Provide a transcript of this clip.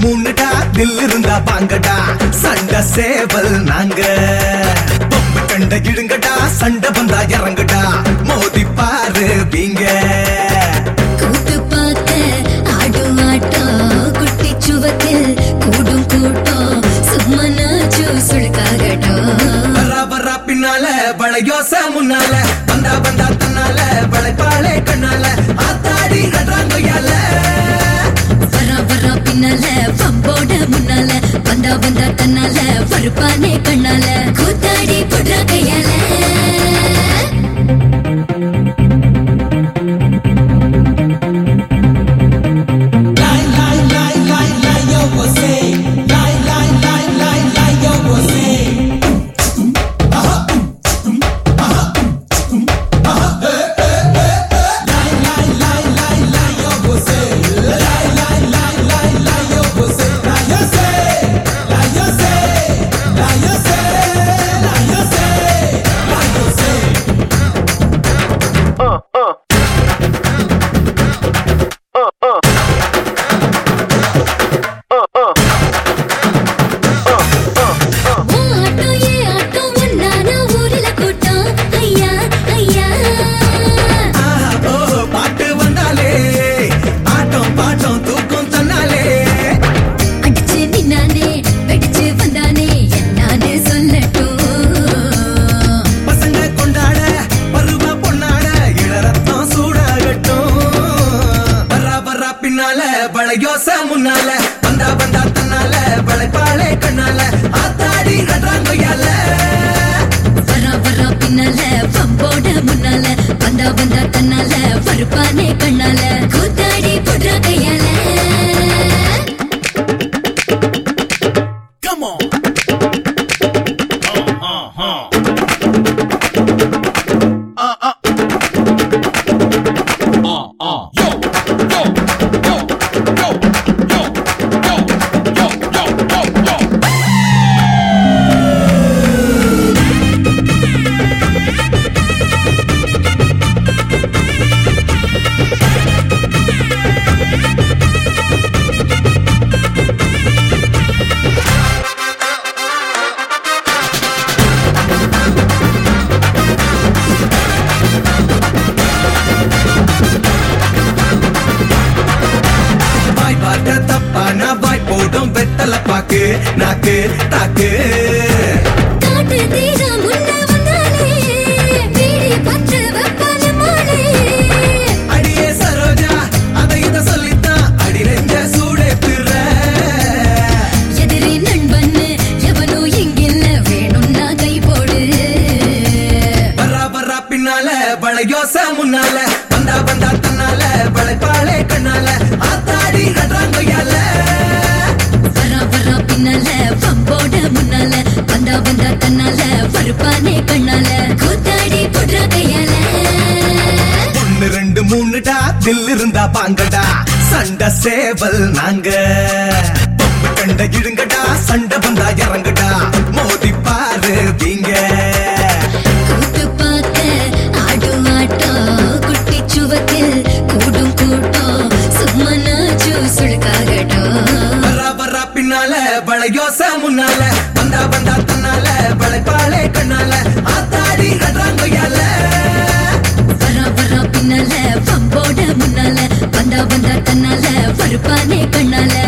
மூணுடா தில் இருந்தா பாங்கடா சண்டை சேவல் நாங்க பொம்பு கண்ட இடுங்கடா சண்டை வந்தா இறங்குடா மோதி பாரு வீங்க கூத்து பார்க்க ஆடும் ஆட்டம் குட்டி சுவத்தில் கூடும் கூட்டம் சும்மனாச்சு சுழுக்காகட்டும் வரா வரா பின்னால வளையோச முன்னால வந்தா வந்தா தன்னால வளைப்பாளே கண்ணால ஆத்தாடி நடுறாங்கொய்யால வரா வரா பின்னால பம்போட முன்னால வந்தா வந்தா தன்னால வருப்பானே கண்ணால கூத்தாடி புடுற கையால வளையோச முன்னால வந்தா வந்தா தன்னால வளைப்பாளே கண்ணால ஆத்தாடி நடுறாங்கொய்யால வரா வரா பின்னால பம்போட முன்னால வந்தா வந்தா தன்னால வருப்பானே கண்ணால கூத்தாடி புடுற கையால Come on. Yo, yo, yo, yo, yo, yo, yo, yo, yo, yo. தப்பான வாய் போடும் வெத்தல பாக்கு நாக்கு தாக்கு காட்டு தீரா முன்ன வந்தாலே வீடி பற்ற வெப்பான மாலே அடியே சரோஜா அதை இத சொல்லித்தான் அடி நெஞ்ச சூடே பிற எதிரி நண்பன் எவனோ இங்கில்ல வேணும்னா கை போடு வரா வரா பின்னால வளையோச முன்னால வந்தா வந்தா தன்னால வளைப்பாளே கண்ணால ஆத்தாடி நடுறாங்கொய்யால வரா வரா பின்னால பம்போட முன்னால வந்தா வந்தா தன்னால வருப்பானே கண்ணால கூத்தாடி புடுற கையால ஒன்னு ரெண்டு மூணுடா தில் இருந்தா பாங்கடா சண்டை சேவல் நாங்க பொம்பு கண்ட இடுங்கடா சண்டை வந்தா இறங்குடா மோதி பாரு வீங்க கூத்து பார்க்க ஆடும் ஆட்டம் குட்டி சுவத்தில் கூடும் கூட்டம் சும்மனாச்சு சுழுக்காகட்டும் வரா வரா பின்னால வளையோச முன்னால வந்தா வந்தா தன்னால வளைப்பாளே கண்ணால ஆத்தாடி நடுறாங்கொய்யால வரா வரா பின்னால பம்போட முன்னால வந்தா வந்தா தன்னால வருப்பானே கண்ணால